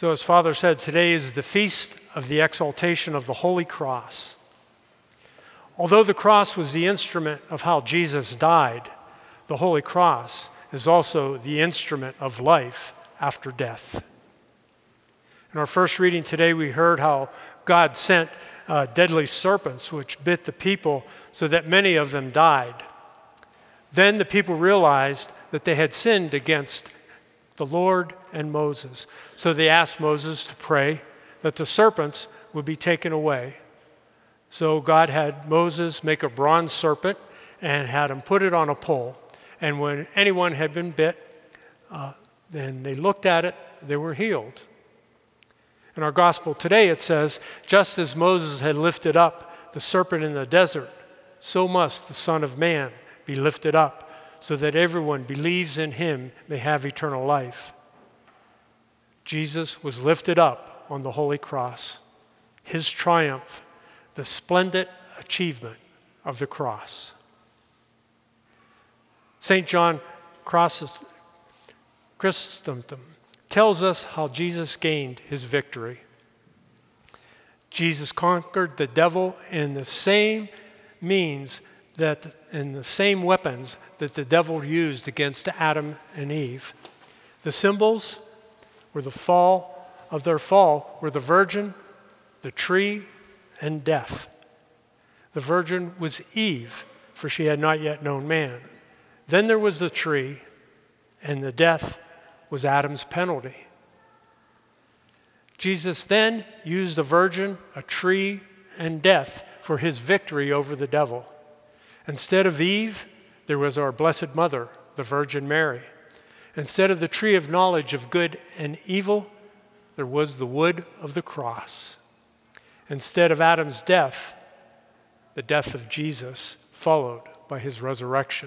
So as Father said, today is the feast of the exaltation of the Holy Cross. Although the cross was the instrument of how Jesus died, the Holy Cross is also the instrument of life after death. In our first reading today, we heard how God sent deadly serpents which bit the people so that many of them died. Then the people realized that they had sinned against the Lord and Moses. So they asked Moses to pray that the serpents would be taken away. So God had Moses make a bronze serpent and had him put it on a pole. And when anyone had been bit, then they looked at it, they were healed. In our gospel today it says, just as Moses had lifted up the serpent in the desert, so must the Son of Man be lifted up, so that everyone believes in him may have eternal life. Jesus was lifted up on the Holy Cross. His triumph, the splendid achievement of the cross. St. John Chrysostom tells us how Jesus gained his victory. Jesus conquered the devil in the same means in the same weapons that the devil used against Adam and Eve. The symbols were their fall were the virgin, the tree, and death. The virgin was Eve, for she had not yet known man. Then there was the tree, and the death was Adam's penalty. Jesus then used the virgin, a tree, and death for his victory over the devil. Instead of Eve, there was our Blessed Mother, the Virgin Mary. Instead of the tree of knowledge of good and evil, there was the wood of the cross. Instead of Adam's death, the death of Jesus, followed by his resurrection.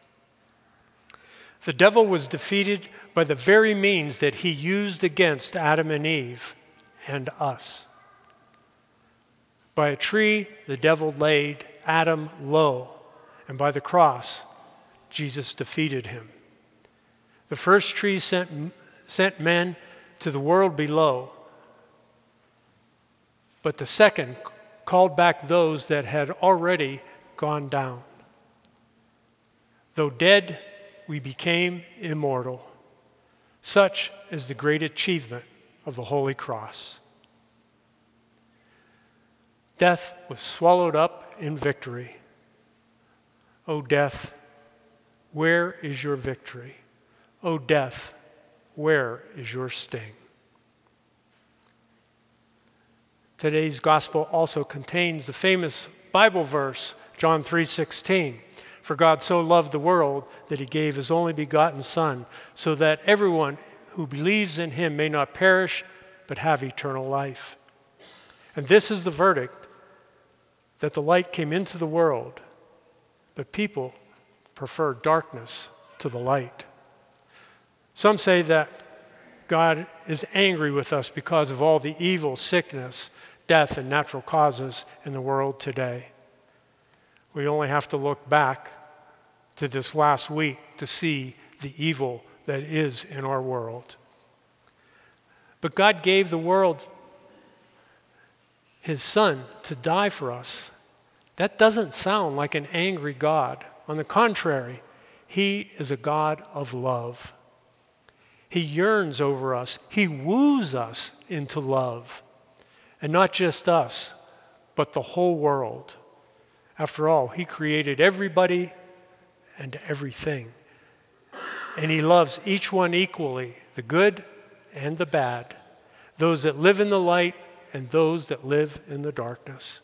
The devil was defeated by the very means that he used against Adam and Eve and us. By a tree, the devil laid Adam low, and by the cross, Jesus defeated him. The first tree sent men to the world below, but the second called back those that had already gone down. Though dead, we became immortal. Such is the great achievement of the Holy Cross. Death was swallowed up in victory. O death, where is your victory? O death, where is your sting? Today's gospel also contains the famous Bible verse, John 3:16. For God so loved the world that he gave his only begotten Son, so that everyone who believes in him may not perish, but have eternal life. And this is the verdict, that the light came into the world, but people prefer darkness to the light. Some say that God is angry with us because of all the evil, sickness, death, and natural causes in the world today. We only have to look back to this last week to see the evil that is in our world. But God gave the world his Son to die for us. That doesn't sound like an angry God. On the contrary, he is a God of love. He yearns over us. He woos us into love. And not just us, but the whole world. After all, he created everybody and everything. And he loves each one equally, the good and the bad, those that live in the light and those that live in the darkness.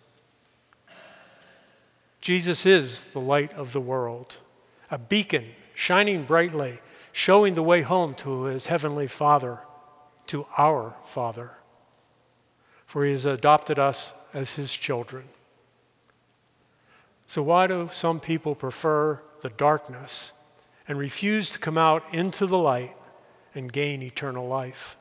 Jesus is the light of the world, a beacon shining brightly, showing the way home to his heavenly Father, to our Father. For he has adopted us as his children. So why do some people prefer the darkness and refuse to come out into the light and gain eternal life?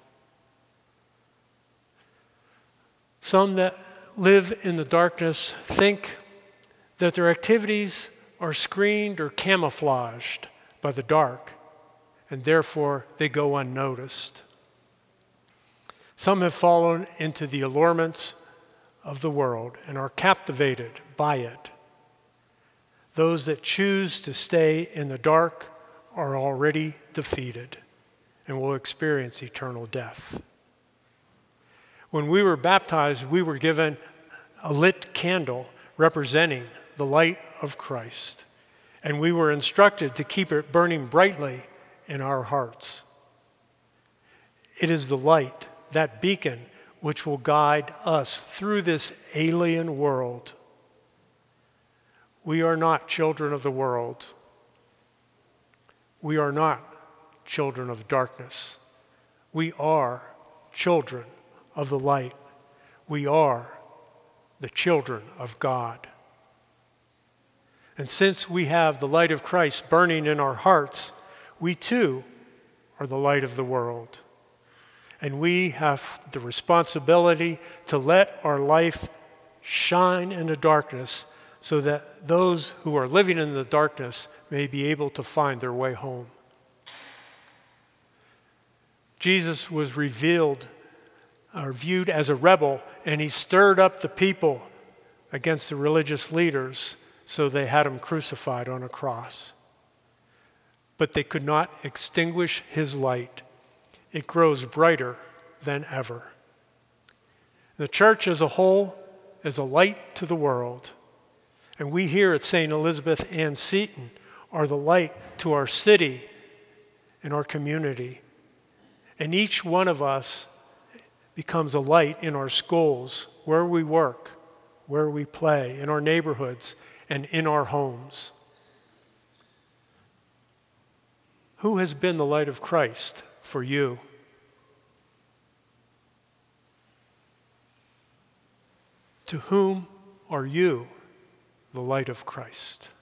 Some that live in the darkness think that their activities are screened or camouflaged by the dark, and therefore they go unnoticed. Some have fallen into the allurements of the world and are captivated by it. Those that choose to stay in the dark are already defeated and will experience eternal death. When we were baptized, we were given a lit candle representing the light of Christ, and we were instructed to keep it burning brightly in our hearts. It is the light, that beacon, which will guide us through this alien world. We are not children of the world. We are not children of darkness. We are children of the light. We are the children of God. And since we have the light of Christ burning in our hearts, we too are the light of the world. And we have the responsibility to let our life shine in the darkness so that those who are living in the darkness may be able to find their way home. Jesus was viewed as a rebel, and he stirred up the people against the religious leaders, so they had him crucified on a cross. But they could not extinguish his light. It grows brighter than ever. The church as a whole is a light to the world. And we here at St. Elizabeth Ann Seton are the light to our city and our community. And each one of us becomes a light in our schools, where we work, where we play, in our neighborhoods, and in our homes. Who has been the light of Christ for you? To whom are you the light of Christ?